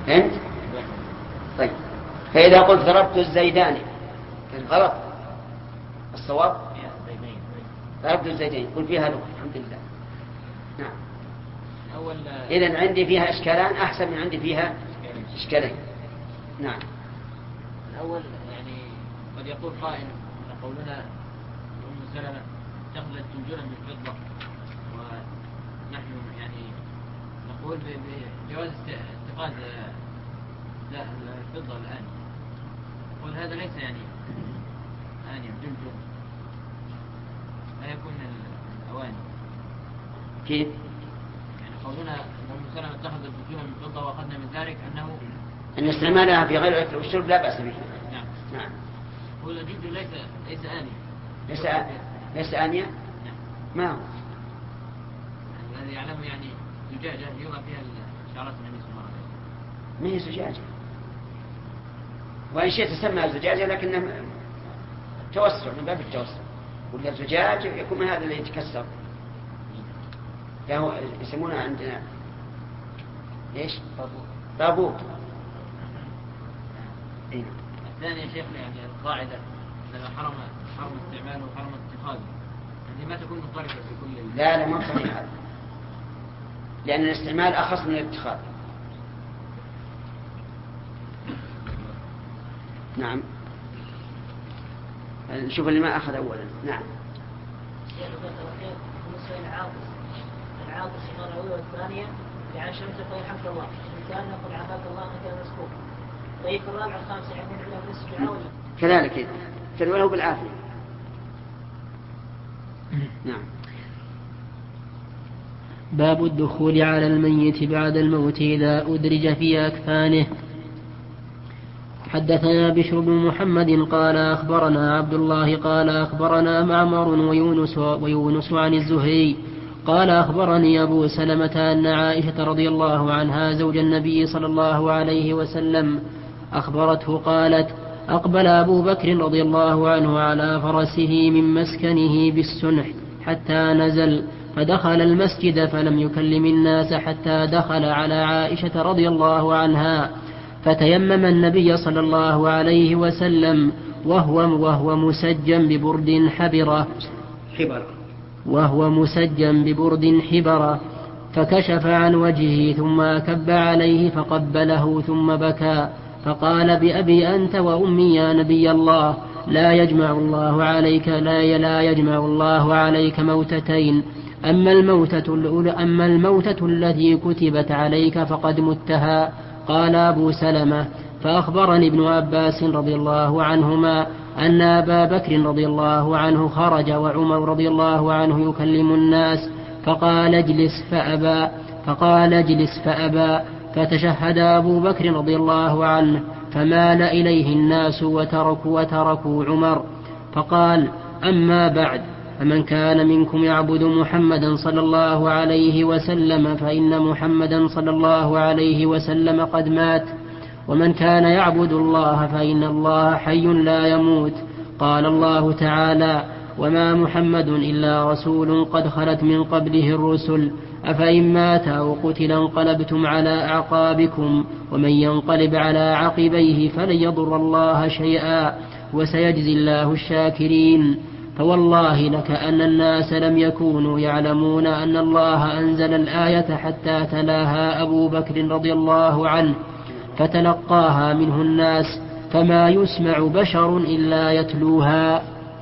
فهمت؟ طيب فإذا قلت ضربت الزيدان غلط، الصواب ضربت الزيدين، قل فيها لغة الحمد لله. نعم. إذن عندي فيها إشكالان أحسن من عندي فيها إشكالين. نعم. الأول يعني قد يقول قائل أن قولنا أم سلمة تخلت جنجلا من فضة، ونحن يعني نقول بجواز اتخاذ الفضة الآن، قل هذا ليس يعني جنجل، لا يكون الأواني. كيف؟ يعني قولنا أن أم سلمة اتخذت جنجلا من فضة وأخذنا من ذلك أن استعمالها في غير الأكل والشرب لا بأس به. نعم. نعم. هو الجنجل ليس آنية. ليس آنية؟ نعم. ما هو؟ الذي يعلم يعني زجاجة يوضع فيها شعرات النبي صلى الله عليه وسلم. ما هي زجاجة، وإن شئت تسمى زجاجة لكن توسع من باب التوسع، ولا الزجاج يكون من هذا اللي يتكسر، فهو يسمونه عندنا ايش؟ طابوق. الثاني يا شيخ يعني القاعدة لما حرم استعماله وحرم اتخاذه، يعني ما تكون مضطربة في كل لا ما صحيح هذا، لأن الاستعمال أخص من الاتخاذ. نعم. نشوف اللي ما أخذ أولا. نعم. العاطس المرأوية والثانية لعن شمسة طيب حمد الله كان نقول عافاك الله كان مسكوك. طيب الرابع الخامس يعني نعلم نسجع ولا كذلك تلوله بالعافية. نعم. باب الدخول على الميت بعد الموت إذا أدرج في أكفانه. حدثنا بشر بن محمد قال أخبرنا عبد الله قال أخبرنا معمر ويونس عن الزهري قال أخبرني أبو سلمة أن عائشة رضي الله عنها زوج النبي صلى الله عليه وسلم أخبرته قالت أقبل أبو بكر رضي الله عنه على فرسه من مسكنه بالسنح حتى نزل فدخل المسجد فلم يكلم الناس حتى دخل على عائشة رضي الله عنها فتيمم النبي صلى الله عليه وسلم وهو مسجم ببرد حبرة فكشف عن وجهه ثم أكب عليه فقبله ثم بكى فقال بأبي أنت وأمي يا نبي الله لا يجمع الله عليك موتتين، أما الموتة التي كتبت عليك فقد متها. قال أبو سلمة فأخبرني ابن عباس رضي الله عنهما أن أبا بكر رضي الله عنه خرج وعمر رضي الله عنه يكلم الناس فقال اجلس فأبى فتشهد أبو بكر رضي الله عنه فمال إليه الناس وتركوا عمر فقال أما بعد فمن كان منكم يعبد محمدا صلى الله عليه وسلم فإن محمدا صلى الله عليه وسلم قد مات، ومن كان يعبد الله فإن الله حي لا يموت. قال الله تعالى وما محمد إلا رسول قد خلت من قبله الرسل أفإن مات أو قتل انقلبتم على أعقابكم ومن ينقلب على عقبيه فلن يضر الله شيئا وسيجزي الله الشاكرين. فوالله لكأن الناس لم يكونوا يعلمون أن الله أنزل الآية حتى تلاها أبو بكر رضي الله عنه فتلقاها منه الناس فما يسمع بشر إلا يتلوها.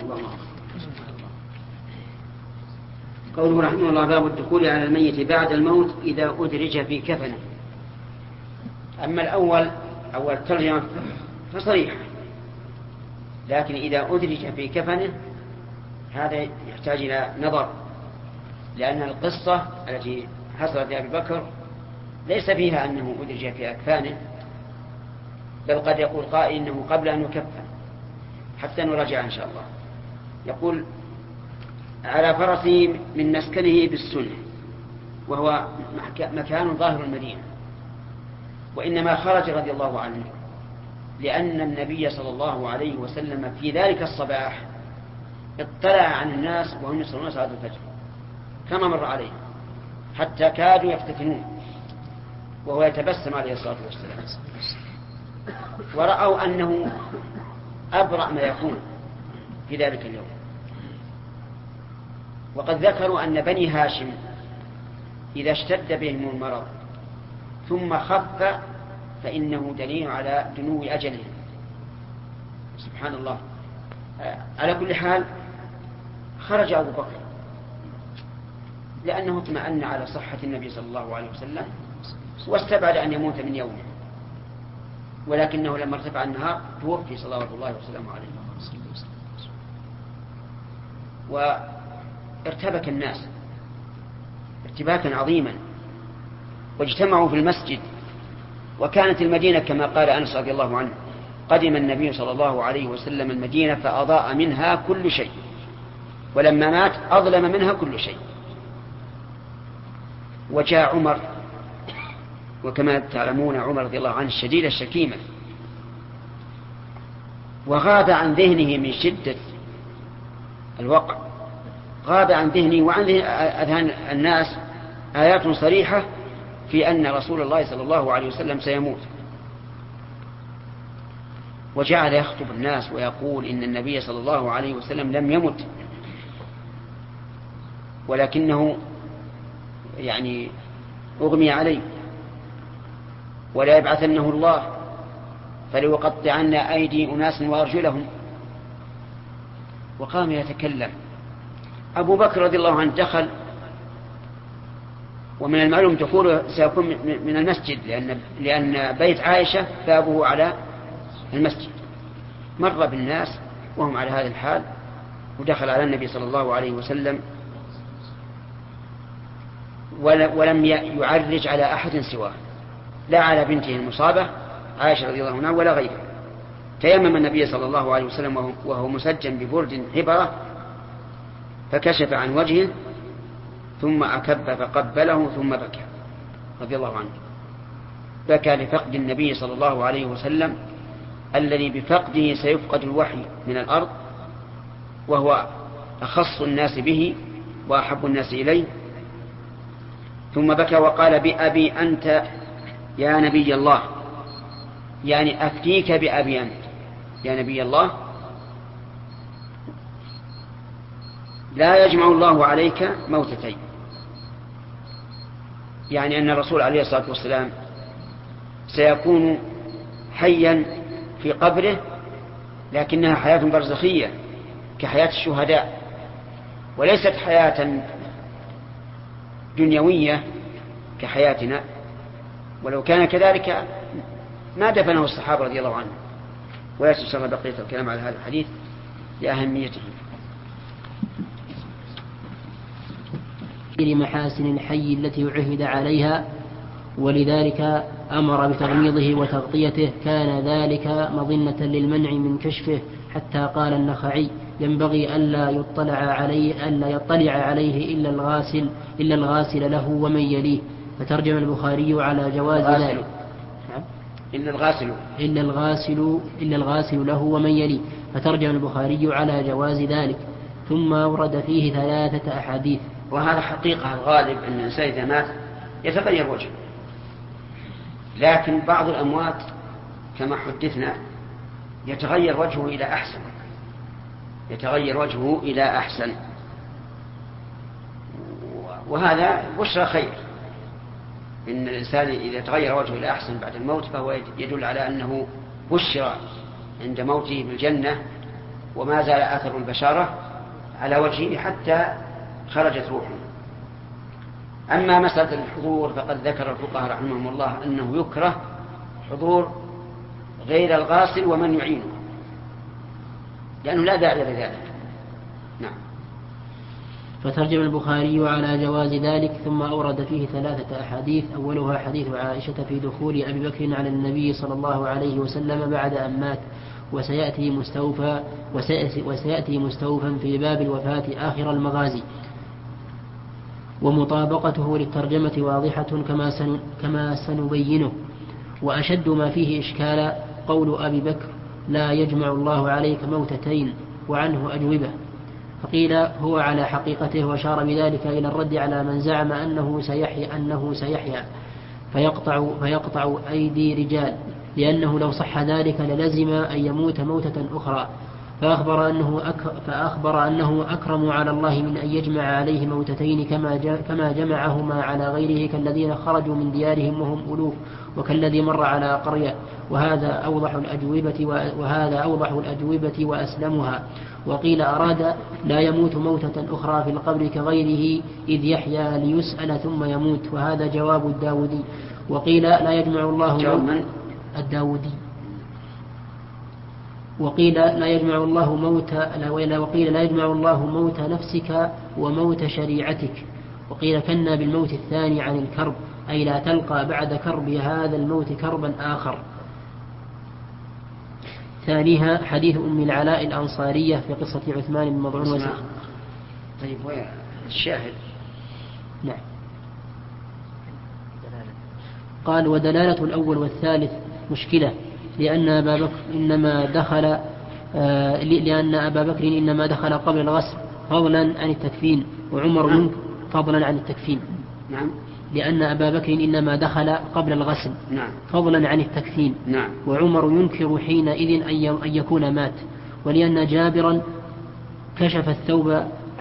قوله رحمه الله باب الدخول على الميت بعد الموت إذا أدرج في كفنه. أما أول ترجمة فصريح، لكن إذا أدرج في كفنه هذا يحتاج إلى نظر، لأن القصة التي حصلت لأبي بكر ليس فيها أنه أدرج في أكفانه، بل قد يقول قائل إنه قبل أن يكفن، حتى نراجع إن شاء الله. يقول على فرسه من مسكنه بالسنة، وهو مكان ظاهر المدينة، وإنما خرج رضي الله عنه لأن النبي صلى الله عليه وسلم في ذلك الصباح اطلع عن الناس وهم يصلون صلاة الفجر كما مر عليه حتى كادوا يفتتنون، وهو يتبسم عليه الصلاة والسلام، ورأوا أنه أبرأ ما يكون في ذلك اليوم. وقد ذكروا أن بني هاشم إذا اشتد بهم المرض ثم خف فإنه دليل على دنو أجلهم. سبحان الله. على كل حال خرج أبو بكر لأنه اطمأن على صحة النبي صلى الله عليه وسلم واستبعد أن يموت من يومه، ولكنه لما ارتفع النهار توفي صلوات الله وسلامه عليه. وارتبك الناس ارتباكا عظيما واجتمعوا في المسجد. وكانت المدينة كما قال أنس رضي الله عنه قدم النبي صلى الله عليه وسلم المدينة فأضاء منها كل شيء، ولما مات أظلم منها كل شيء. وجاء عمر، وكما تعلمون عمر رضي الله عنه شديد الشكيمة، وغاب عن ذهنه من شدة الوقع، غاب عن ذهنه وعن أذهان الناس آيات صريحة في أن رسول الله صلى الله عليه وسلم سيموت. وجعل يخطب الناس ويقول إن النبي صلى الله عليه وسلم لم يمت، ولكنه يعني أغمي عليه، ولا يبعثنه الله فليقطعن أيدي أناس وأرجلهم. وقام يتكلم. أبو بكر رضي الله عنه دخل، ومن المعلوم دخوله سيكون من المسجد لأن بيت عائشة بابه على المسجد. مر بالناس وهم على هذا الحال، ودخل على النبي صلى الله عليه وسلم ولم يعرج على أحد سواه، لا على بنته المصابة عائشة رضي الله عنها ولا غيره. تيمم النبي صلى الله عليه وسلم وهو مسجن ببرد حبرة، فكشف عن وجهه ثم أكب فقبله ثم بكى رضي الله عنه. بكى لفقد النبي صلى الله عليه وسلم الذي بفقده سيفقد الوحي من الأرض، وهو أخص الناس به وأحب الناس إليه. ثم بكى وقال بأبي أنت يا نبي الله، يعني أفتيك بأبي أنت يا نبي الله، لا يجمع الله عليك موتتين. يعني أن الرسول عليه الصلاة والسلام سيكون حيا في قبره، لكنها حياة برزخية كحياة الشهداء، وليست حياة دنيوية كحياتنا. ولو كان كذلك ما دفنه الصحابة رضي الله عنهم. ويسر إن شاء الله بقية الكلام على هذا الحديث لأهميته. لمحاسن الحي التي عهد عليها، ولذلك أمر بتغميضه وتغطيته، كان ذلك مظنة للمنع من كشفه، حتى قال النخعي ينبغي ألا يطلع عليه إلا الغاسل له ومن يليه. فترجم البخاري على جواز ذلك. إلا الغاسل له ومن يليه. فترجم البخاري على جواز ذلك، ثم ورد فيه 3 أحاديث. وهذا حقيقة الغالب أن الإنسان إذا مات يتغير وجهه، لكن بعض الأموات كما حدثنا يتغير وجهه إلى أحسن، وهذا بشرى خير. إن الإنسان إذا تغير وجهه إلى أحسن بعد الموت فهو يدل على أنه بشر عند موته بالجنة، وما زال أثر البشارة على وجهه حتى خرجت روحه. أما مسألة الحضور فقد ذكر الفقهاء رحمهم الله أنه يكره حضور غير الغاسل ومن يعينه، لأنه لا داعي لذلك. نعم. فترجم البخاري على جواز ذلك، ثم أورد فيه 3 أحاديث. أولها حديث عائشة في دخول أبي بكر على النبي صلى الله عليه وسلم بعد أن مات، وسيأتي مستوفا في باب الوفاة آخر المغازي. ومطابقته للترجمة واضحة كما سنبينه. وأشد ما فيه إشكال قول أبي بكر لا يجمع الله عليك موتتين، وعنه أجوبة. فقيل هو على حقيقته، وأشار بذلك إلى الرد على من زعم أنه سيحيا. فيقطع أيدي رجال، لأنه لو صح ذلك للزم أن يموت موتة أخرى. فأخبر أنه أكرم على الله من أن يجمع عليه موتتين كما جمعهما على غيره، كالذين خرجوا من ديارهم وهم ألوف، وكالذي مر على قرية. وهذا أوضح الأجوبة وأسلمها. وقيل أراد لا يموت موتة أخرى في القبر كغيره إذ يحيا ليسأل ثم يموت، وهذا جواب الداودي. وقيل لا يجمع الله الداودي. وقيل لا يجمع الله موت نفسك وموت شريعتك. وقيل كنا بالموت الثاني عن الكرب، أي لا تلقى بعد كرب هذا الموت كربا آخر. ثانيها حديث أم العلاء الأنصارية في قصة عثمان بن مظعون. طيب وين الشاهد؟ نعم. قال ودلالة الأول والثالث مشكلة، لأن أبا بكر إنما دخل قبل الغسل فضلا عن التكفين، وعمر فضلا عن التكفين. نعم. لأن أبا بكر إنما دخل قبل الغسل فضلا عن التكفين. نعم. وعمر ينكر حينئذ أن يكون مات. ولأن جابرا كشف الثوب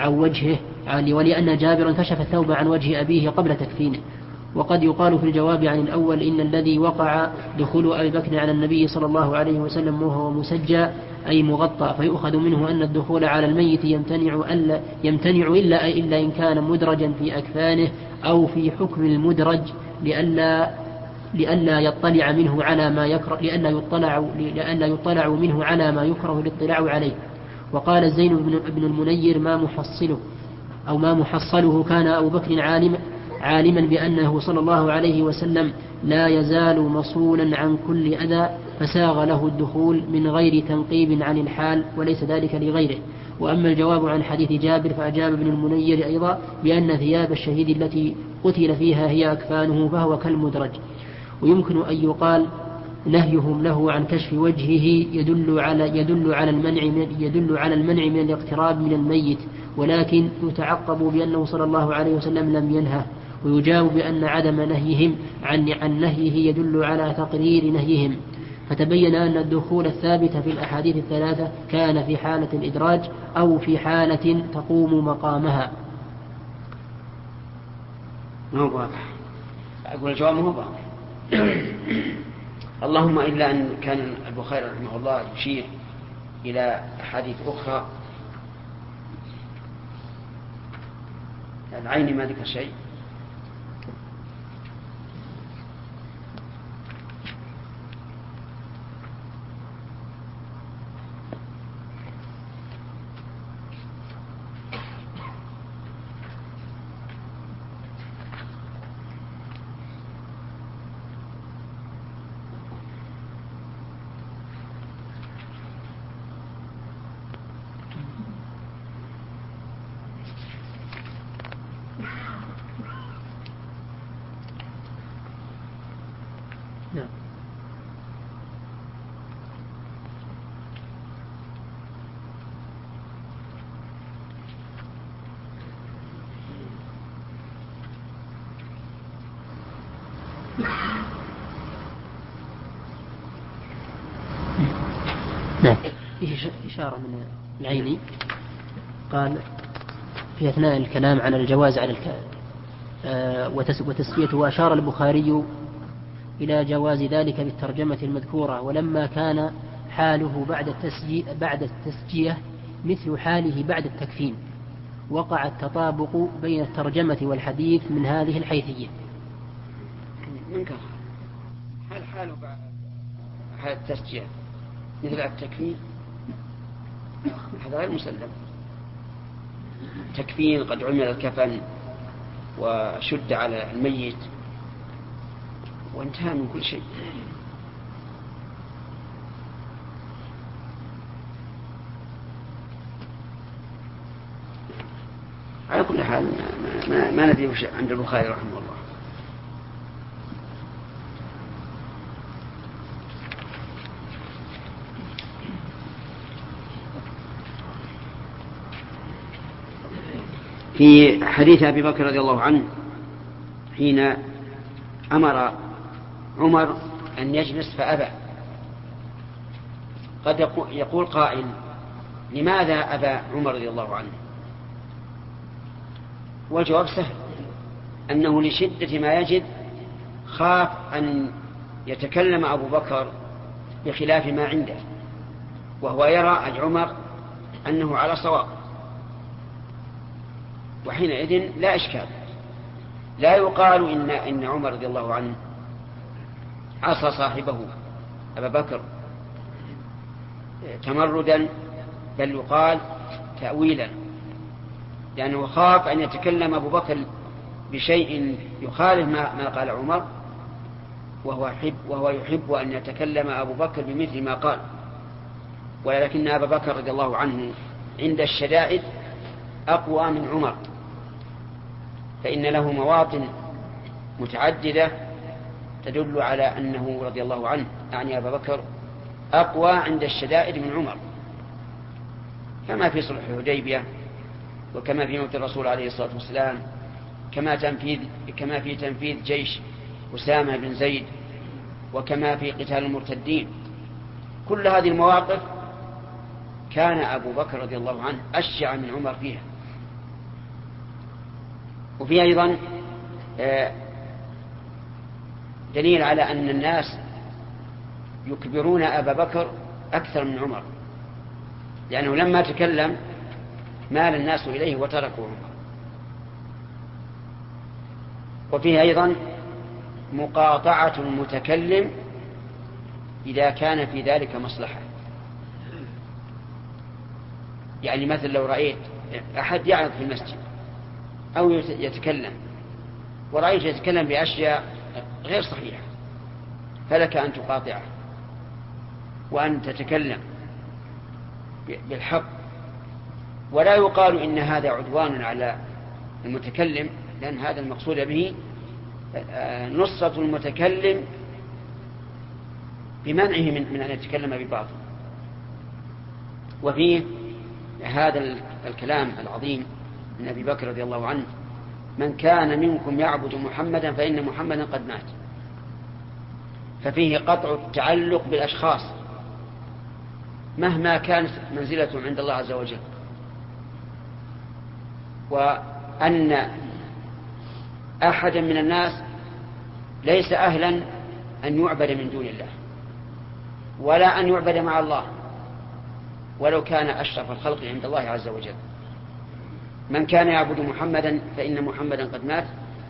عن وجه أبيه قبل تكفينه. وقد يقال في الجواب عن الأول إن الذي وقع دخول أبي بكر على النبي صلى الله عليه وسلم وهو مسجى أي مغطى، فيؤخذ منه أن الدخول على الميت يمتنع إلا إن كان مدرجا في أكفانه أو في حكم المدرج، لئلا يطلع منه على ما يكره لئلا يطلع منه على ما يكره الاطلاع عليه. وقال زين بن المنير ما محصله كان أبو بكر عالما بأنه صلى الله عليه وسلم لا يزال مصونا عن كل أذى، فساغ له الدخول من غير تنقيب عن الحال، وليس ذلك لغيره. وأما الجواب عن حديث جابر فأجاب ابن المنير أيضا بأن ثياب الشهيد التي قتل فيها هي أكفانه، فهو كالمدرج. ويمكن أن يقال نهيهم له عن كشف وجهه يدل على المنع من الاقتراب من الميت، ولكن يتعقب بأنه صلى الله عليه وسلم لم ينهه. ويجاب بأن عدم نهيهم عن نهيه يدل على تقرير نهيهم. فتبين أن الدخول الثابت في الأحاديث الثلاثة كان في حالة الإدراج أو في حالة تقوم مقامها. ما هو واضح. أقول الجواب ما هو واضح. اللهم إلا أن كان البخاري رحمه الله يشير إلى أحاديث أخرى العين ما ذكر شيء. فيه إشارة من العيني قال في أثناء الكلام عن الجواز على وتسميته. وأشار البخاري إلى جواز ذلك بالترجمة المذكورة، ولما كان حاله بعد التسجية مثل حاله بعد التكفين وقع التطابق بين الترجمة والحديث من هذه الحيثية. منكر حاله بعد حال التسجية مثل التكفين، هذا غير مسلم. تكفين قد عمل الكفن وشد على الميت وانتهى من كل شيء. على كل حال ما ندري عند البخاري رحمه الله. في حديث أبي بكر رضي الله عنه حين أمر عمر أن يجلس فأبى. قد يقول قائل: لماذا أبى عمر رضي الله عنه؟ والجواب سهل، أنه لشدة ما يجد خاف أن يتكلم أبو بكر بخلاف ما عنده، وهو يرى أي عمر أنه على صواب، وحينئذ لا إشكال. لا يقال إن عمر رضي الله عنه عصى صاحبه أبا بكر تمردا، بل يقال تأويلا، لأنه خاف أن يتكلم أبو بكر بشيء يخالف ما قال عمر، وهو يحب أن يتكلم أبو بكر بمثل ما قال. ولكن أبا بكر رضي الله عنه عند الشدائد أقوى من عمر، فإن له مواطن متعددة تدل على أنه رضي الله عنه، يعني أبا بكر، أقوى عند الشدائد من عمر، كما في صلح الحديبية، وكما في موت الرسول عليه الصلاة والسلام، كما في تنفيذ جيش أسامة بن زيد، وكما في قتال المرتدين. كل هذه المواقف كان أبو بكر رضي الله عنه أشجع من عمر فيها. وفي أيضا دليل على أن الناس يكبرون أبا بكر أكثر من عمر، لأنه لما تكلم مال الناس إليه وتركوا عمر. وفيه أيضا مقاطعة المتكلم إذا كان في ذلك مصلحة. يعني مثل لو رأيت أحد يعرض في المسجد أو يتكلم، ورأيت يتكلم بأشياء غير صحيحة، فلك أن تقاطعه وأن تتكلم بالحق. ولا يقال إن هذا عدوان على المتكلم، لأن هذا المقصود به نصرة المتكلم بمنعه من أن يتكلم بباطل. وفيه هذا الكلام العظيم من أبي بكر رضي الله عنه: من كان منكم يعبد محمدا فإن محمدا قد مات. ففيه قطع التعلق بالأشخاص مهما كانت منزلتهم عند الله عز وجل، وأن أحدا من الناس ليس أهلا أن يعبد من دون الله، ولا أن يعبد مع الله، ولو كان أشرف الخلق عند الله عز وجل. من كان يعبد محمدا فإن محمدا قد مات،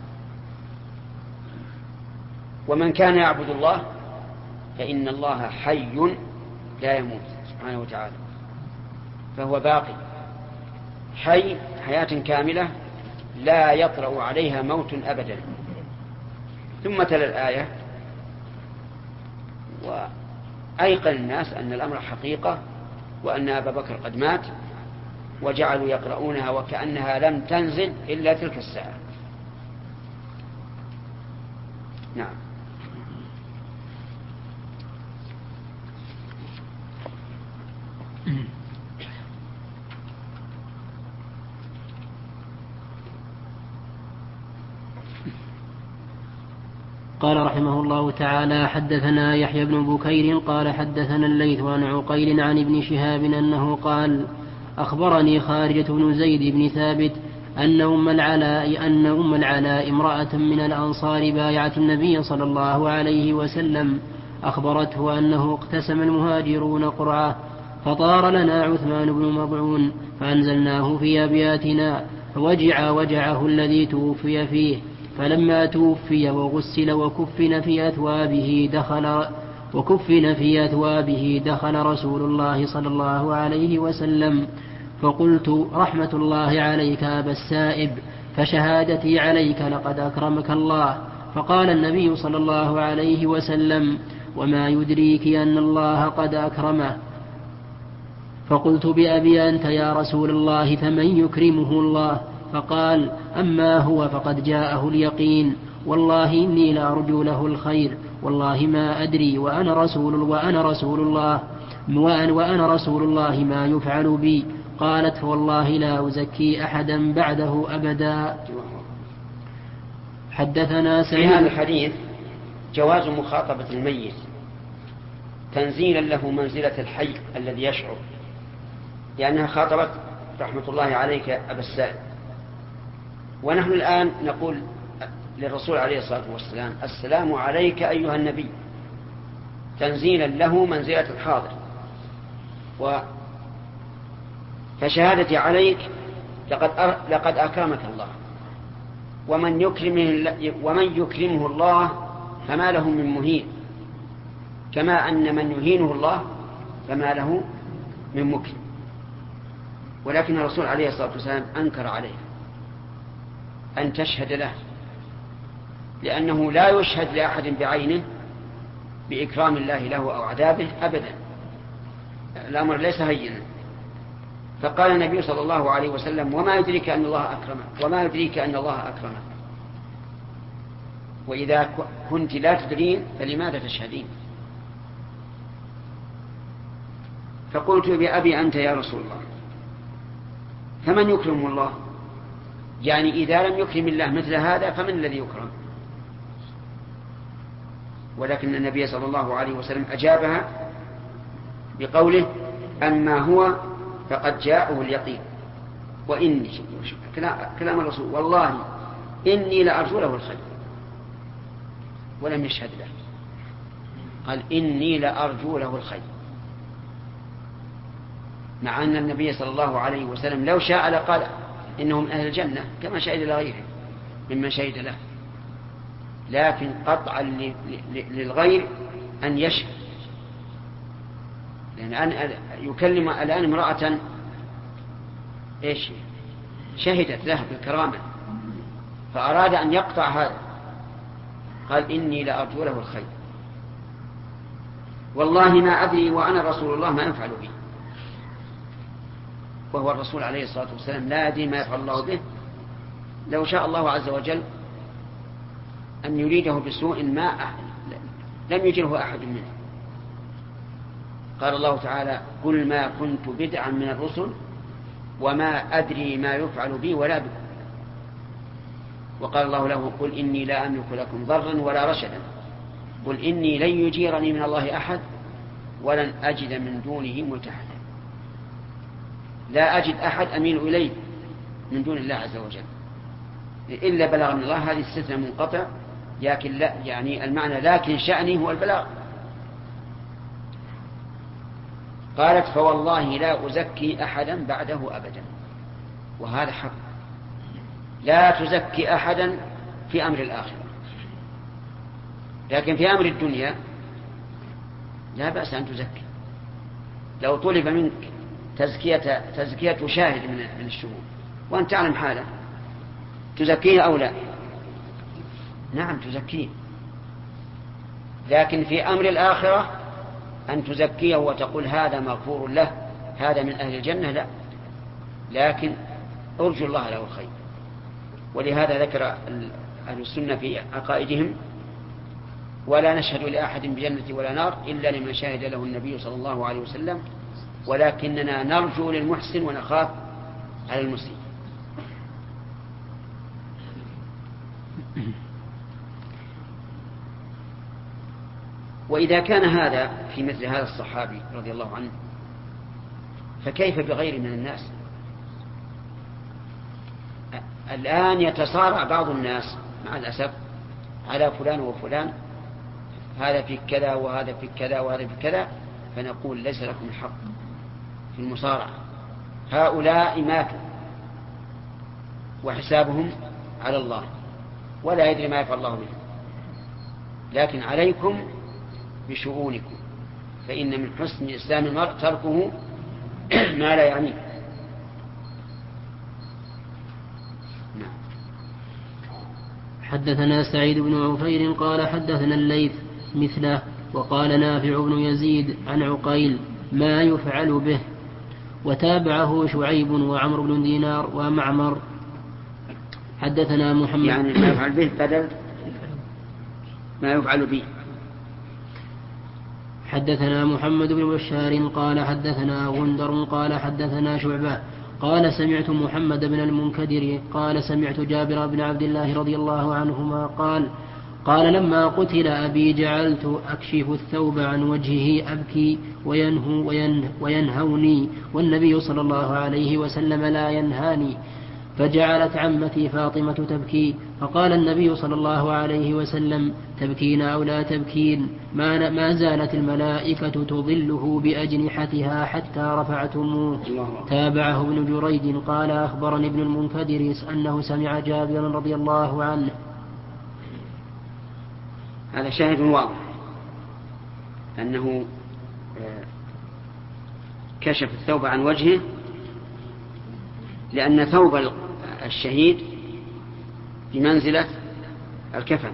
ومن كان يعبد الله فإن الله حي لا يموت سبحانه وتعالى، فهو باقي حي حياة كاملة لا يطرأ عليها موت أبدا. ثم تلا الآية: وأيقن الناس أن الأمر حقيقة وأن أبا بكر قد مات، وجعلوا يقرؤونها وكأنها لم تنزل إلا تلك الساعة. نعم. قال رحمه الله تعالى: حدثنا يحيى بن بكير قال حدثنا الليث عن عقيل عن ابن شهاب أنه قال: أخبرني خارجة بن زيد بن ثابت أن أم العلاء امرأة من الأنصار بايعت النبي صلى الله عليه وسلم، أخبرته أنه اقتسم المهاجرون قرعة، فطار لنا عثمان بن مضعون فأنزلناه في أبياتنا، فوجع وجعه الذي توفي فيه، فلما توفي وغسل وكفن في أثوابه دخل رسول الله صلى الله عليه وسلم، فقلت: رحمة الله عليك أبا السائب، فشهادتي عليك لقد أكرمك الله. فقال النبي صلى الله عليه وسلم: وما يدريك أن الله قد أكرمه؟ فقلت: بأبي أنت يا رسول الله، فمن يكرمه الله؟ فقال: أما هو فقد جاءه اليقين، والله إني لأرجو له الخير، والله ما أدري وأنا رسول الله ما يفعل بي. قالت: فوالله لا أزكي أحدا بعده أبدا. حدثنا في هذا الحديث جواز مخاطبة الميت تنزيلا له منزلة الحي الذي يشعر، لأنها خاطبت رحمة الله عليك أبا السائب، ونحن الآن نقول للرسول عليه الصلاة والسلام السلام عليك أيها النبي، تنزيلا له منزلة الحاضر. فشهادتي عليك لقد أكرمك الله، ومن يكرمه الله فما له من مهين، كما أن من يهينه الله فما له من مكرم. ولكن الرسول عليه الصلاة والسلام أنكر عليه أن تشهد له، لأنه لا يشهد لأحد بعينه بإكرام الله له أو عذابه أبدا، الأمر ليس هينا. فقال النبي صلى الله عليه وسلم وما يدريك أن الله أكرمك، وما يدريك أن الله أكرمك، وإذا كنت لا تدرين فلماذا تشهدين؟ فقلت بأبي أنت يا رسول الله، فمن يكرم الله؟ يعني إذا لم يكرم الله مثل هذا فمن الذي يكرم؟ ولكن النبي صلى الله عليه وسلم أجابها بقوله أما هو فقد جاءه اليقين، وإني كلام الرسول والله إني لأرجو له الخير، ولم يشهد له، قال إني لأرجو له الخير، مع أن النبي صلى الله عليه وسلم لو شاء لقال إنهم أهل الجنة كما شهد لغيره ممن شهد له، لكن قطعا للغير أن يشهد، لأن يكلم الآن امرأة إيش شهدت له بالكرامة، فأراد أن يقطع هذا، قال إني لأرجو له الخير، والله ما أدري وأنا رسول الله ما يفعل بي، وهو الرسول عليه الصلاة والسلام لا يدري ما يفعل الله به. لو شاء الله عز وجل أن يريده بسوء ما لم يجره أحد منه. قال الله تعالى قل ما كنت بدعا من الرسل وما أدري ما يفعل بي ولا بكم، وقال الله له قل إني لا أملك لكم ضرا ولا رشدا، قل إني لن يجيرني من الله أحد ولن أجد من دونه ملتحدا، لا أجد أحد أميل إليه من دون الله عز وجل إلا بلغ من الله، هذه استثناء منقطع، لكن لا يعني المعنى لكن شأني هو البلاغ. قالت فوالله لا أزكي أحدا بعده أبدا، وهذا حق، لا تزكي أحدا في أمر الآخرة، لكن في أمر الدنيا لا بأس أن تزكي. لو طلب منك تزكية شاهد من الشهود وأنت تعلم حاله، تزكيه أو لا؟ نعم تزكيه، لكن في أمر الآخرة أن تزكيه وتقول هذا مغفور له هذا من أهل الجنة، لا، لكن أرجو الله له الخير. ولهذا ذكر أهل السنة في عقائدهم ولا نشهد لأحد بجنة ولا نار إلا لمن شهد له النبي صلى الله عليه وسلم، ولكننا نرجو للمحسن ونخاف على المسيء. وإذا كان هذا في مثل هذا الصحابي رضي الله عنه فكيف بغير من الناس؟ الآن يتصارع بعض الناس مع الأسف على فلان وفلان، هذا في كذا وهذا في كذا وهذا في كذا، فنقول ليس لكم الحق في المصارعة، هؤلاء ماتوا وحسابهم على الله ولا يدري ما يفعل الله بهم، لكن عليكم بشؤونكم، فإن من حسن إسلام المرء تركه ما لا يعنيه. حدثنا سعيد بن عفير قال حدثنا الليث مثله، وقال نافع بن يزيد عن عقيل ما يفعل به، وتابعه شعيب وعمر بن دينار ومعمر. حدثنا محمد يعني ما يفعل به بدل ما يفعل به. حدثنا محمد بن بشار قال حدثنا غندر قال حدثنا شعبة قال سمعت محمد بن المنكدر قال سمعت جابر بن عبد الله رضي الله عنهما قال قال لما قتل أبي جعلت أكشف الثوب عن وجهه أبكي وينهوني والنبي صلى الله عليه وسلم لا ينهاني. فجعلت عمتي فاطمة تبكي، فقال النبي صلى الله عليه وسلم: تبكين أو لا تبكين؟ ما زالت الملائكة تظله بأجنحتها حتى رفعتموه. تابعه ابن جريج قال أخبرني ابن المنكدر أنه سمع جابرا رضي الله عنه. هذا شاهد واضح أنه كشف الثوب عن وجهه، لأن ثوب الشهيد بمنزلة الكفن،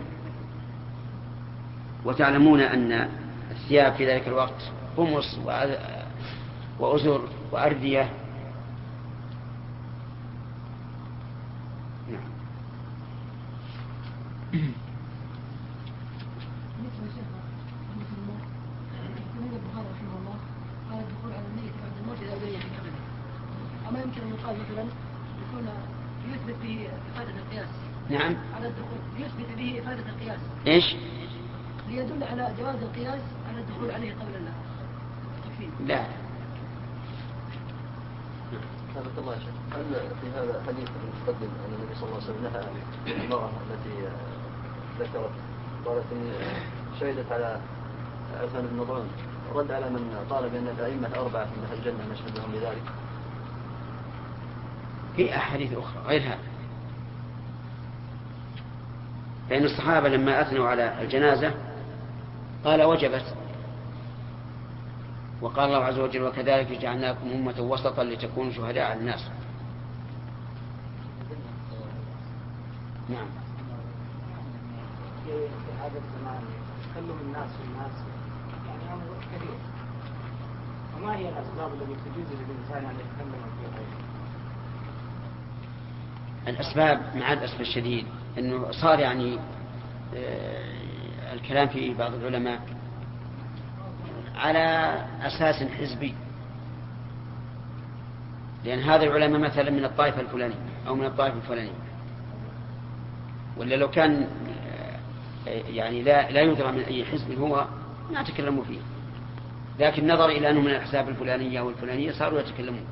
وتعلمون أن الثياب في ذلك الوقت قمص وأزر وأردية. أما يمكن أن يقال مثلا يكون يثبت به إفادة القياس. نعم. على الدخول يثبت به إفادة القياس. إيش؟ ليدل على جواز القياس على الدخول عليه قبل التكفين. لا. حفظك الله يا شيخ، هل في هذا حديث المتقدم أن النبي صلى الله عليه وسلم نهى المرأة التي ذكرت قالت إني شهدت على عثمان بن مظعون، رد على من قال بأن الأئمة الأربعة من أهل الجنة نشهد لهم بذلك؟ في أحاديث أخرى غير هذا، فإن الصحابة لما أثنوا على الجنازة قال وجبت، وقال الله عز وجل: وكذلك جعلناكم أمة وسطا لتكونوا شهداء على الناس. نعم. في هذا الزمان تكلم الناس والناس يعني أمر كبير، وما هي الأسباب التي تجوز للإنسان أن يتكلم في غيره؟ الأسباب مع الأسف الشديد أنه صار يعني الكلام في بعض العلماء على أساس حزبي، لأن هذا العلماء مثلا من الطائفة الفلانية أو من الطائفة الفلانية، ولا لو كان يعني لا يدرى من أي حزب هو ما تكلموا فيه، لكن نظر إلى أنه من الأحزاب الفلانية أو الفلانية صاروا يتكلمون،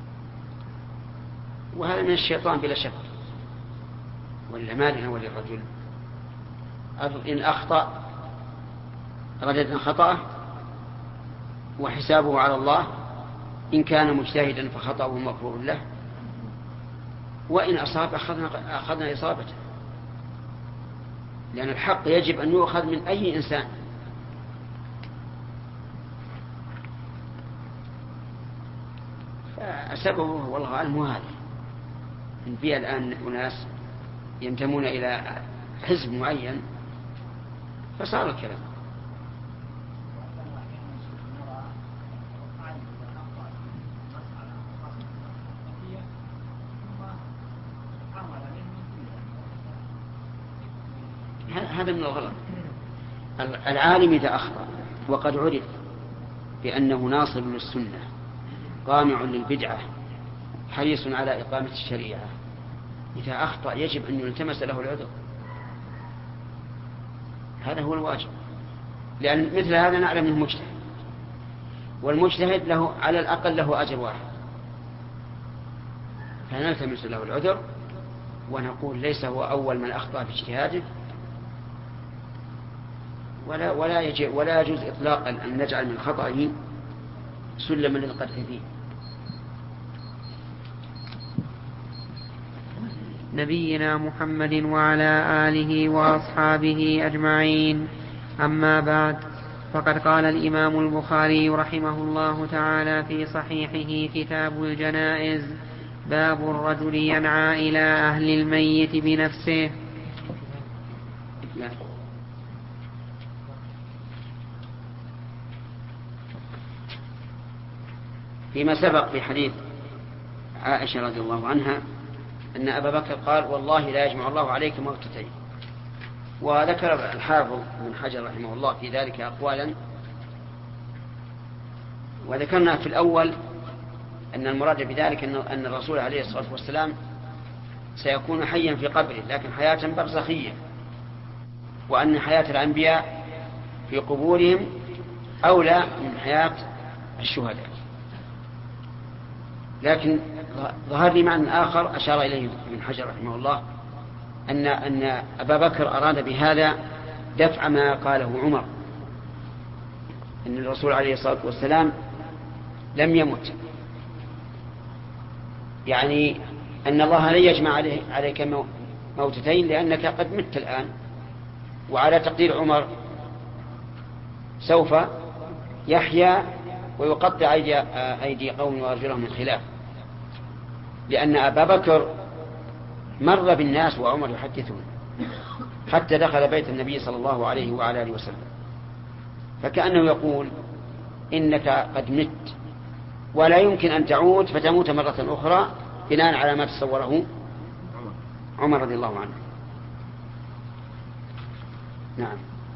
وهذا من الشيطان بلا شك. ولا ما لنا وللرجل إن أخطأ رددنا خطأه وحسابه على الله، إن كان مجتهدا فخطأه مغفور له، وإن أصاب أخذنا إصابته، لأن الحق يجب أن يؤخذ من أي إنسان. فسببه والله أعلم هذا، إن في الآن أناس ينتمون إلى حزب معين فصار الكلام. هذا من الغلط. العالم إذا أخطأ وقد عرف بأنه ناصر للسنة قامع للبدعة حريص على إقامة الشريعة، إذا أخطأ يجب أن يلتمس له العذر، هذا هو الواجب، لأن مثل هذا نعلم أنه مجتهد، والمجتهد له على الأقل له أجر واحد، فنلتمس له العذر ونقول ليس هو أول من أخطأ في اجتهاده، ولا يجوز إطلاقا أن نجعل من خطأه سلما للقدح فيه. نبينا محمد وعلى آله وأصحابه أجمعين. أما بعد، فقد قال الإمام البخاري رحمه الله تعالى في صحيحه كتاب الجنائز: باب الرجل ينعى إلى أهل الميت بنفسه. فيما سبق في حديث عائشة رضي الله عنها أن أبا بكر قال: والله لا يجمع الله عليك موتتين. وذكر الحافظ بن حجر رحمه الله في ذلك أقوالا، وذكرنا في الأول أن المراد بذلك أن الرسول عليه الصلاة والسلام سيكون حيا في قبره، لكن حياة برزخية، وأن حياة الأنبياء في قبورهم أولى من حياة الشهداء. لكن ظهر لي معنى آخر أشار إليه ابن حجر رحمه الله أن أبا بكر أراد بهذا دفع ما قاله عمر، أن الرسول عليه الصلاة والسلام لم يمت، يعني أن الله لن يجمع عليك موتتين لأنك قد مت الآن. وعلى تقدير عمر سوف يحيا ويقطع أيدي قوم وأرجلهم من خلاف، لأن أبا بكر مر بالناس وعمر يحدثون حتى دخل بيت النبي صلى الله عليه وعلى آله وسلم، فكأنه يقول إنك قد مت ولا يمكن أن تعود فتموت مرة أخرى بناء على ما تصوره عمر رضي الله عنه. نعم.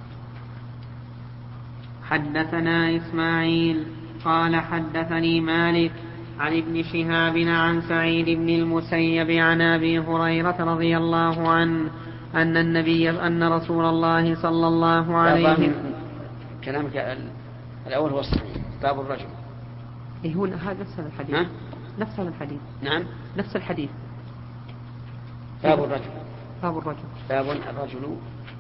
حدثنا إسماعيل قال حدثني مالك عن ابن شهاب عن سعيد بن المسيب عن أبي هريرة رضي الله عنه أن رسول الله صلى الله عليه وسلم. كلامك الأول هو الصحيح، باب الرجل. إيه هو هذا نفس الحديث؟ نفس الحديث. نعم نفس الحديث. باب الرجل. باب الرجل. باب الرجل.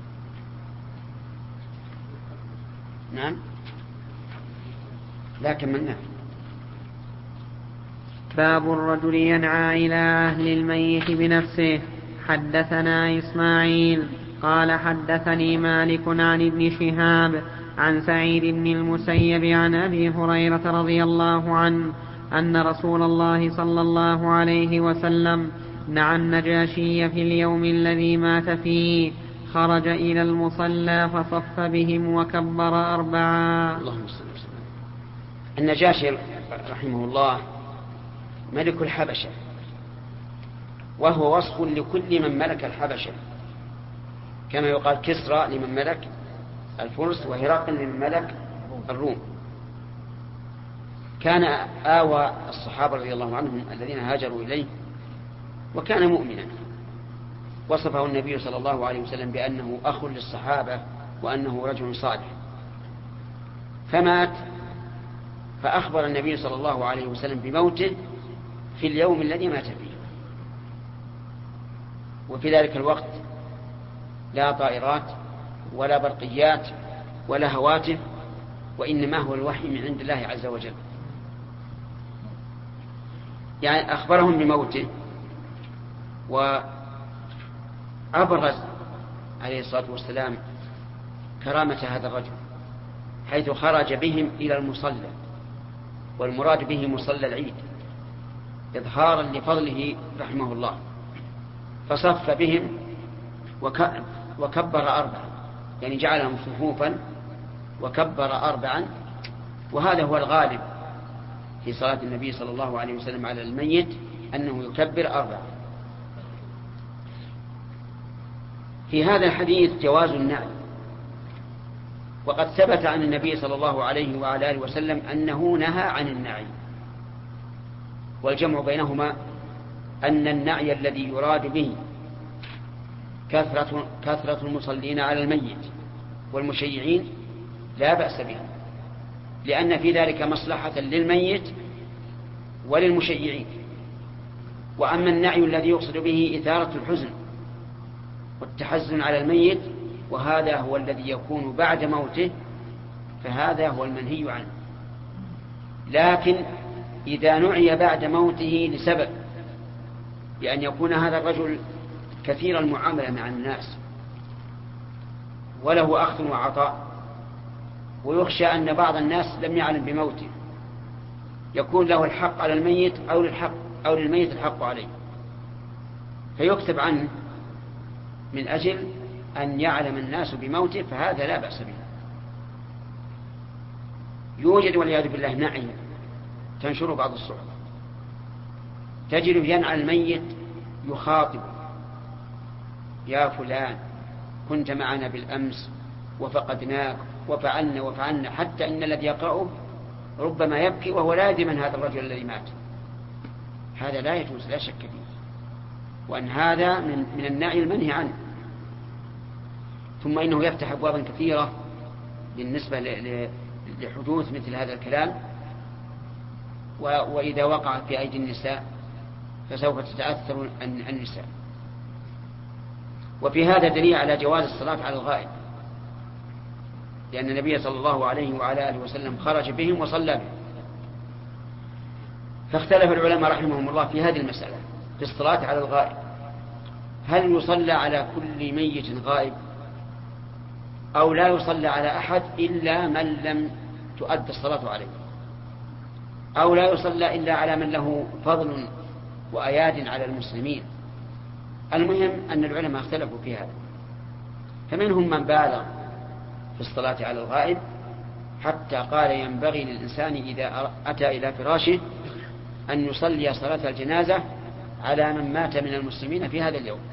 نعم لكن من باب الرجل ينعى إلى أهل الميت بنفسه. حدثنا إسماعيل قال حدثني مالك عن ابن شهاب عن سعيد بن المسيب عن أبي هريرة رضي الله عنه أن رسول الله صلى الله عليه وسلم نعى النجاشي في اليوم الذي مات فيه، خرج إلى المصلى فصف بهم وكبر 4. اللهم صل وسلم. النجاشي رحمه الله ملك الحبشة، وهو وصف لكل من ملك الحبشة، كما يقال كسرى لمن ملك الفرس وهرقل لمن ملك الروم. كان آوى الصحابة رضي الله عنهم الذين هاجروا إليه، وكان مؤمنا. وصفه النبي صلى الله عليه وسلم بأنه أخ للصحابة وأنه رجل صالح. فمات، فأخبر النبي صلى الله عليه وسلم بموته في اليوم الذي مات فيه. وفي ذلك الوقت لا طائرات ولا برقيات ولا هواتف، وإنما هو الوحي من عند الله عز وجل. يعني أخبرهم بموته، وأبرز عليه الصلاة والسلام كرامة هذا الرجل حيث خرج بهم إلى المصلى، والمراد به مصلى العيد إظهارا لفضله رحمه الله. فصف بهم وكبر 4، يعني جعلهم صفوفا وكبر 4، وهذا هو الغالب في صلاة النبي صلى الله عليه وسلم على الميت أنه يكبر 4. في هذا الحديث جواز النعي، وقد ثبت عن النبي صلى الله عليه وعلى آله وسلم أنه نهى عن النعي. والجمع بينهما أن النعي الذي يراد به كثرة المصلين على الميت والمشيعين لا بأس به، لأن في ذلك مصلحة للميت وللمشيعين. وأما النعي الذي يقصد به إثارة الحزن والتحزن على الميت، وهذا هو الذي يكون بعد موته، فهذا هو المنهي عنه. لكن إذا نعي بعد موته لسبب، بأن يكون هذا الرجل كثير المعاملة مع الناس وله أخذ وعطاء، ويخشى أن بعض الناس لم يعلم بموته يكون له الحق على الميت أو للميت الحق عليه، فيكتب عنه من أجل أن يعلم الناس بموته، فهذا لا بأس به. يوجد والعياذ بالله نعي تنشر بعض الصحف، تجد ينعى الميت يخاطب: يا فلان كنت معنا بالأمس وفقدناك وفعلنا، حتى إن الذي يقرأه ربما يبكي وهو لا يدري من هذا الرجل الذي مات. هذا لا يجوز، لا شك فيه، وأن هذا من النعي المنهي عنه. ثم إنه يفتح أبوابا كثيرة بالنسبة لحدوث مثل هذا الكلام، وإذا وقع في أيدي النساء فسوف تتأثر النساء. وفي هذا دليل على جواز الصلاة على الغائب، لأن النبي صلى الله عليه وعلى آله وسلم خرج بهم وصلى بهم. فاختلف العلماء رحمهم الله في هذه المسألة في الصلاة على الغائب، هل يصلى على كل ميت غائب أو لا يصلى على أحد إلا من لم تؤد الصلاة عليه، أو لا يصلى إلا على من له فضل وأياد على المسلمين. المهم أن العلماء اختلفوا في هذا، فمنهم من بالغ في الصلاة على الغائب حتى قال ينبغي للإنسان إذا أتى إلى فراشه أن يصلي صلاة الجنازة على من مات من المسلمين في هذا اليوم.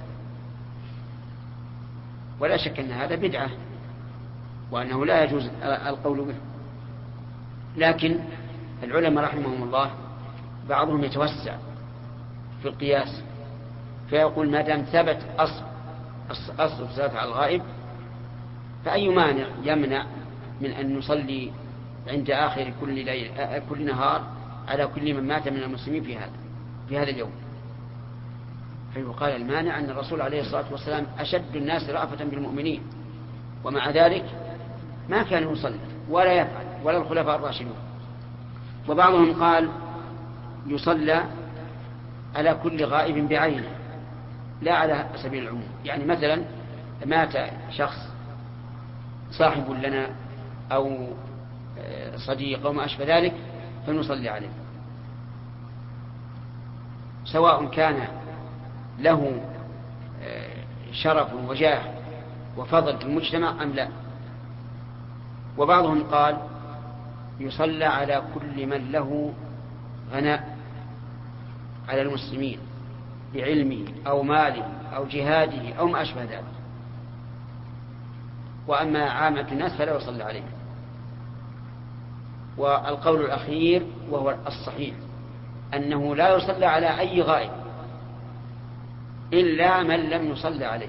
ولا شك أن هذا بدعة وأنه لا يجوز القول به، لكن العلماء رحمهم الله بعضهم يتوسع في القياس فيقول ما دام ثبت أصل الصلاة على الغائب فأي مانع يمنع من أن نصلي عند آخر كل نهار على كل من مات من المسلمين في هذا اليوم. فيقال المانع أن الرسول عليه الصلاة والسلام أشد الناس رأفة بالمؤمنين، ومع ذلك ما كان يصلي ولا يفعل ولا الخلفاء الراشدون. وبعضهم قال يصلى على كل غائب بعينه لا على سبيل العموم، يعني مثلا مات شخص صاحب لنا أو صديق أو ما أشبه ذلك فنصلي عليه، سواء كان له شرف وجاه وفضل في المجتمع أم لا. وبعضهم قال يصلى على كل من له غناء على المسلمين بعلمه أو ماله أو جهاده أو ما أشبه ذلك، وأما عامة الناس فلا يصلى عليه. والقول الأخير وهو الصحيح أنه لا يصلى على أي غائب إلا من لم يصلى عليه،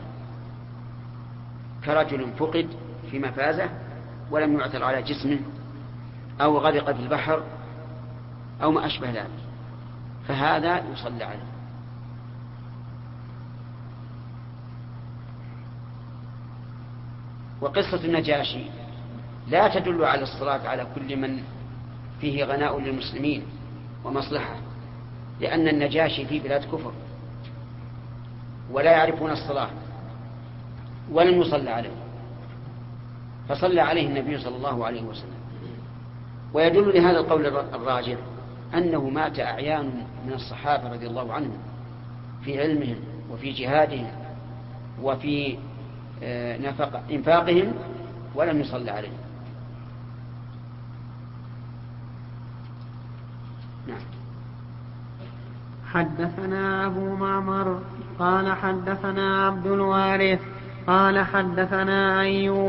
كرجل فقد في مفازة ولم يعثر على جسمه أو غرق في البحر أو ما أشبه ذلك، فهذا يصلى عليه. وقصة النجاشي لا تدل على الصلاة على كل من فيه غناء للمسلمين ومصلحة، لأن النجاشي في بلاد كفر ولا يعرفون الصلاة ولم يصلى عليه، فصلى عليه النبي صلى الله عليه وسلم. ويدل لهذا القول الراجح أنه مات أعيان من الصحابة رضي الله عنهم في علمهم وفي جهادهم وفي إنفاقهم ولم يصلى عليه. نعم. حدثنا أبو معمر قال حدثنا عبد الوارث قال حدثنا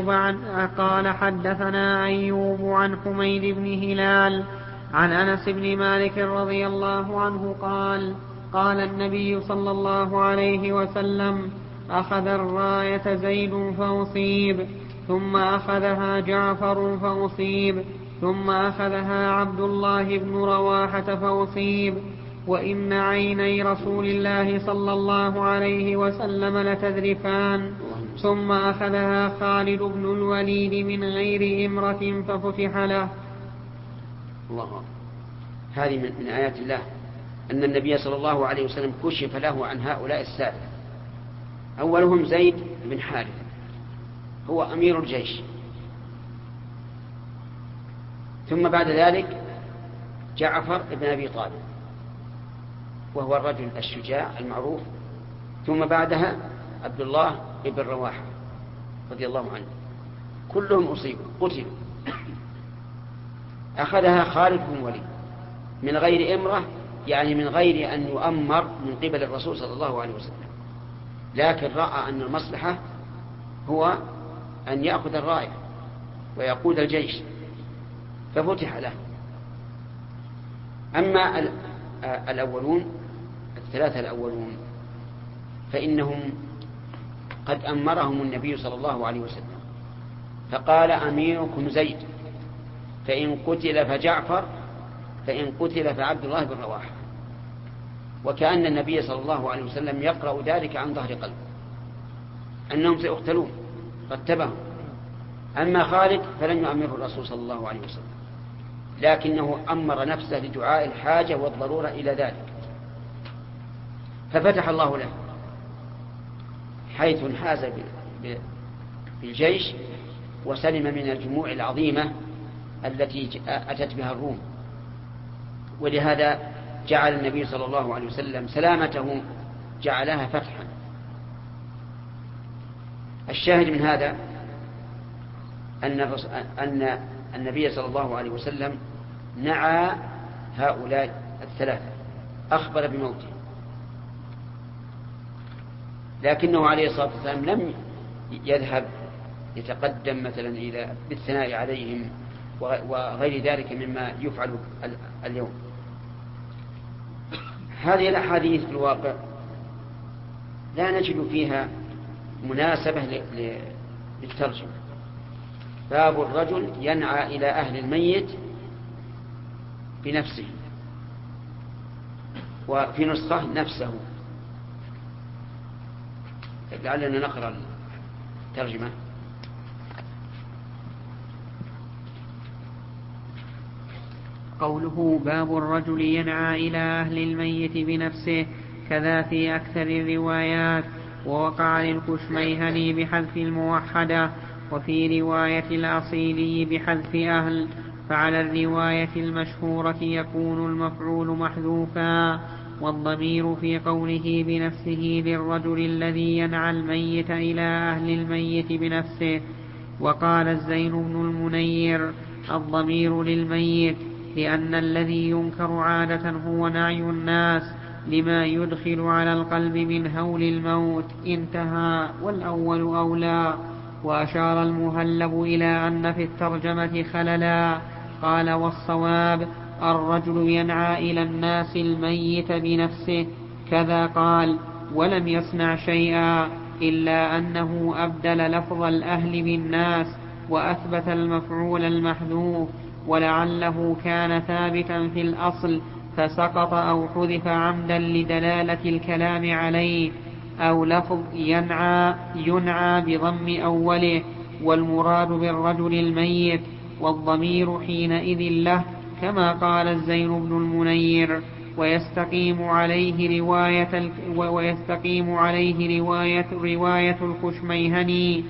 أيوب عن حميد بن هلال عن أنس بن مالك رضي الله عنه قال قال النبي صلى الله عليه وسلم أخذ الراية زيد فأصيب، ثم أخذها جعفر فأصيب، ثم أخذها عبد الله بن رواحة فأصيب، وإن عيني رسول الله صلى الله عليه وسلم لتذرفان، ثم أخذها خالد بن الوليد من غير إمرة ففتح له. الله. هذه من آيات الله أن النبي صلى الله عليه وسلم كشف له عن هؤلاء السادة. أولهم زيد بن حارثة هو أمير الجيش، ثم بعد ذلك جعفر بن أبي طالب وهو الرجل الشجاع المعروف، ثم بعدها عبد الله بن رواحة رضي الله عنه، كلهم أصيبوا قتلوا. أخذها خالد بن الوليد من غير إمرة، يعني من غير أن يؤمر من قبل الرسول صلى الله عليه وسلم، لكن رأى أن المصلحة هو أن يأخذ الراية ويقود الجيش ففتح له. أما الأولون الثلاثة الأولون فإنهم قد أمرهم النبي صلى الله عليه وسلم، فقال أميركم زيد، فإن قتل فجعفر، فإن قتل فعبد الله بن رواحة. وكأن النبي صلى الله عليه وسلم يقرأ ذلك عن ظهر قلب أنهم سيقتلون، رتبهم. أما خالد فلن يؤمره الرسول صلى الله عليه وسلم، لكنه أمر نفسه لدعاء الحاجة والضرورة إلى ذلك، ففتح الله له حيث انحاز بالجيش وسلم من الجموع العظيمة التي أتت بها الروم. ولهذا جعل النبي صلى الله عليه وسلم سلامته جعلها فتحا. الشاهد من هذا أن النبي صلى الله عليه وسلم نعى هؤلاء الثلاثة، أخبر بموته، لكنه عليه الصلاة والسلام لم يذهب يتقدم مثلا إلى بالثناء عليهم وغير ذلك مما يفعل اليوم. هذه الأحاديث في الواقع لا نجد فيها مناسبة للترجمة. باب الرجل ينعى إلى أهل الميت بنفسه، وفي نسخة نفسه. لعلنا نقرأ الترجمة. قوله باب الرجل ينعى إلى أهل الميت بنفسه كذا في أكثر الروايات، ووقع للكشميهني بحذف الموحدة، وفي رواية الأصيلي بحذف أهل، فعلى الرواية المشهورة يكون المفعول محذوفا، والضمير في قوله بنفسه للرجل الذي ينعى الميت إلى أهل الميت بنفسه. وقال الزين بن المنير الضمير للميت، لأن الذي ينكر عادة هو نعي الناس لما يدخل على القلب من هول الموت. انتهى. والأول أولى. وأشار المهلب إلى أن في الترجمة خللا، قال والصواب الرجل ينعى إلى الناس الميت بنفسه كذا قال، ولم يصنع شيئا إلا أنه أبدل لفظ الأهل بالناس وأثبت المفعول المحذوف، ولعله كان ثابتا في الأصل فسقط أو حذف عمدا لدلالة الكلام عليه. أو لفظ ينعى بضم أوله، والمراد بالرجل الميت، والضمير حينئذ له، كما قال الزين بن المنير. ويستقيم عليه رواية الكشميهني.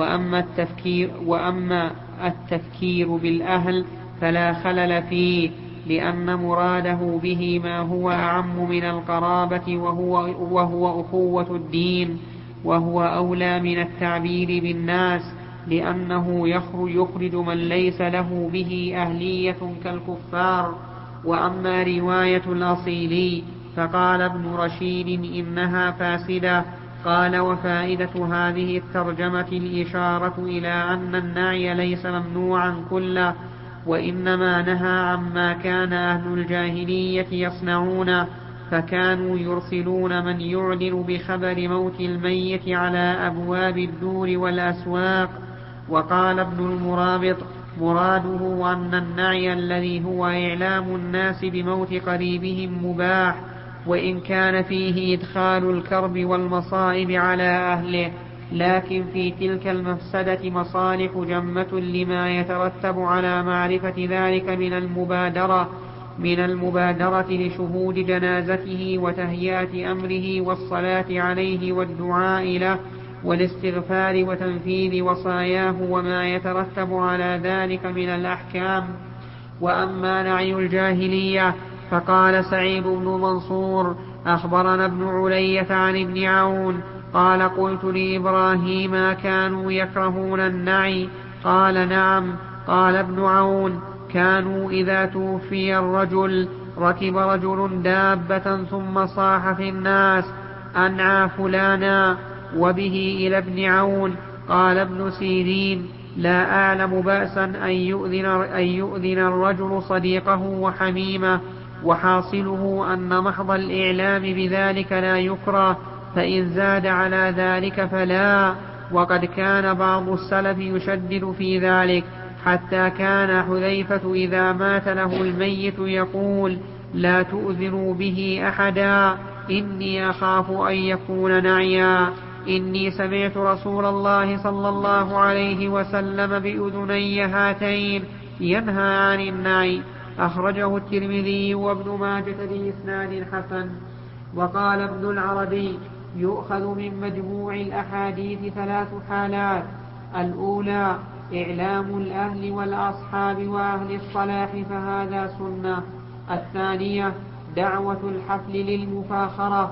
وأما التفكير بالأهل فلا خلل فيه، لأن مراده به ما هو أعم من القرابة وهو أخوة الدين، وهو أولى من التعبير بالناس، لأنه يخرج من ليس له به أهلية كالكفار. وأما رواية الأصيلي فقال ابن رشيد إنها فاسدة. قال وفائدة هذه الترجمة الإشارة إلى أن النعي ليس ممنوعا كله، وإنما نهى عما كان أهل الجاهلية يصنعونه، فكانوا يرسلون من يعلن بخبر موت الميت على أبواب الدور والأسواق. وقال ابن المرابط مراده أن النعي الذي هو إعلام الناس بموت قريبهم مباح، وإن كان فيه إدخال الكرب والمصائب على أهله، لكن في تلك المفسدة مصالح جمة لما يترتب على معرفة ذلك من المبادرة لشهود جنازته وتهيئة أمره والصلاة عليه والدعاء له والاستغفار وتنفيذ وصاياه وما يترتب على ذلك من الأحكام. وأما نعي الجاهلية فقال سعيد بن منصور أخبرنا ابن علية عن ابن عون قال قلت لإبراهيم كانوا يكرهون النعي؟ قال نعم. قال ابن عون كانوا إذا توفي الرجل ركب رجل دابة ثم صاح في الناس أنعى فلانا. وبه إلى ابن عون قال ابن سيرين لا أعلم بأسا أن يؤذن الرجل صديقه وحميمه، وحاصله أن محض الإعلام بذلك لا يكره، فإن زاد على ذلك فلا. وقد كان بعض السلف يشدد في ذلك، حتى كان حذيفة إذا مات له الميت يقول: لا تؤذنوا به أحدا، إني أخاف أن يكون نعيا، إني سمعت رسول الله صلى الله عليه وسلم بأذني هاتين ينهى عن النعي. أخرجه الترمذي وابن ماجة بإسناد حسن. وقال ابن العربي: يؤخذ من مجموع الأحاديث 3 حالات: الأولى إعلام الأهل والأصحاب وأهل الصلاح فهذا سنة. الثانية دعوة الحفل للمفاخرة.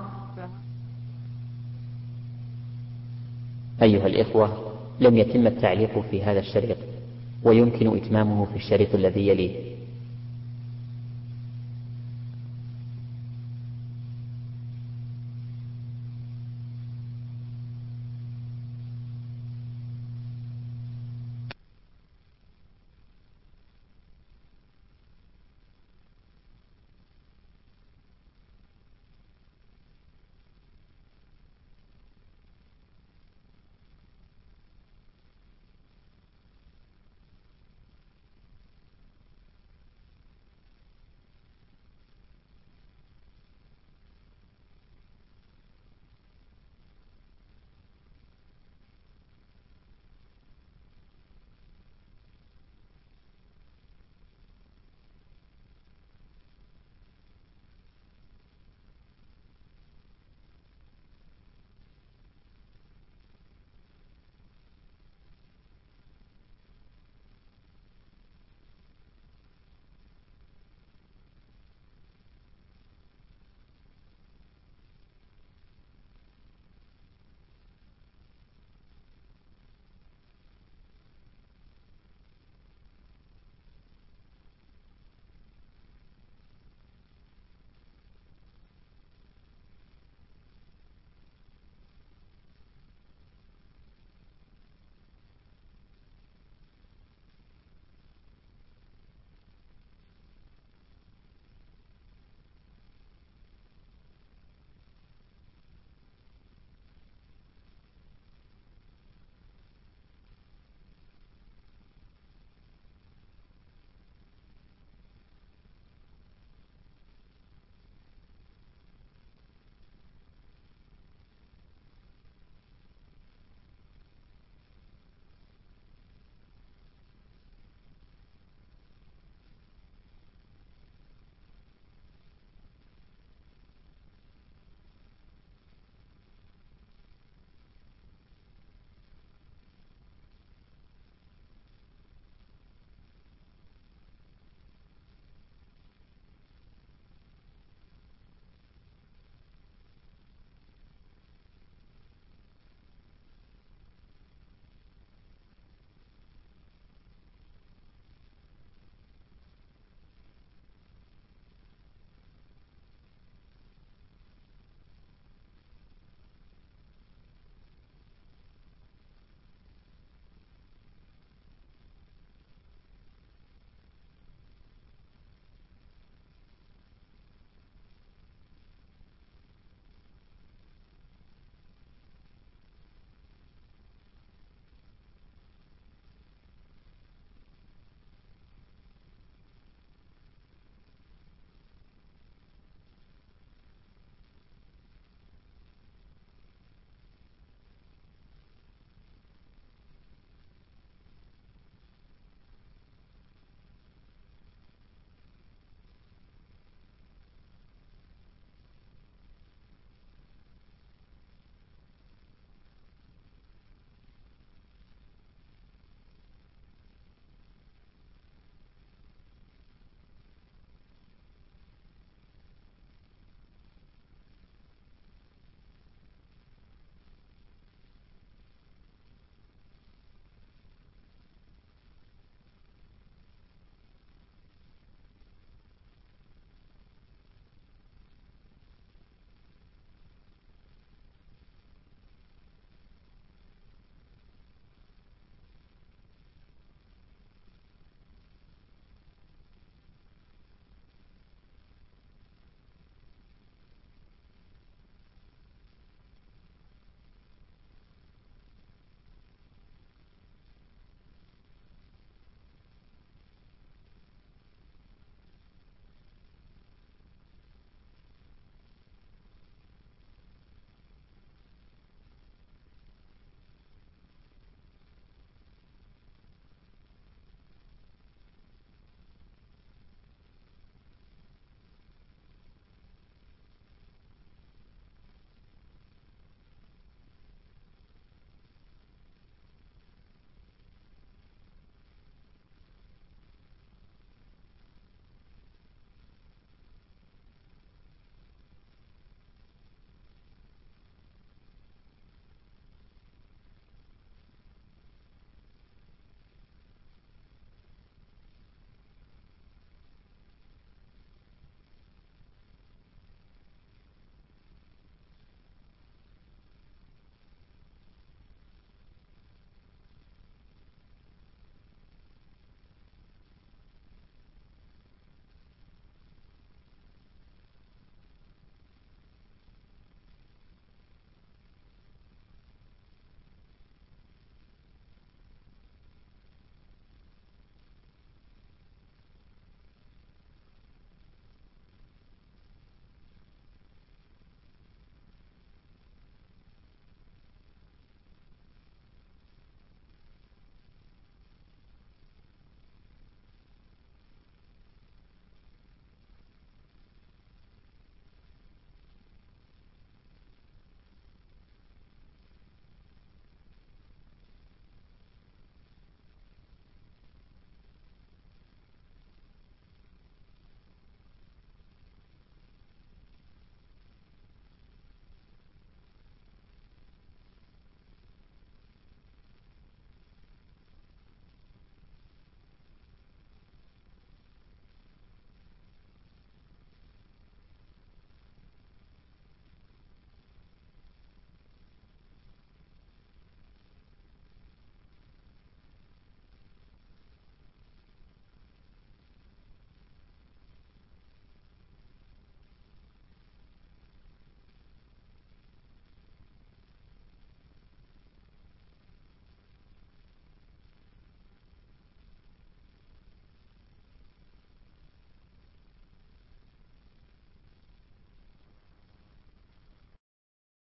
أيها الإخوة، لم يتم التعليق في هذا الشريط، ويمكن إتمامه في الشريط الذي يليه.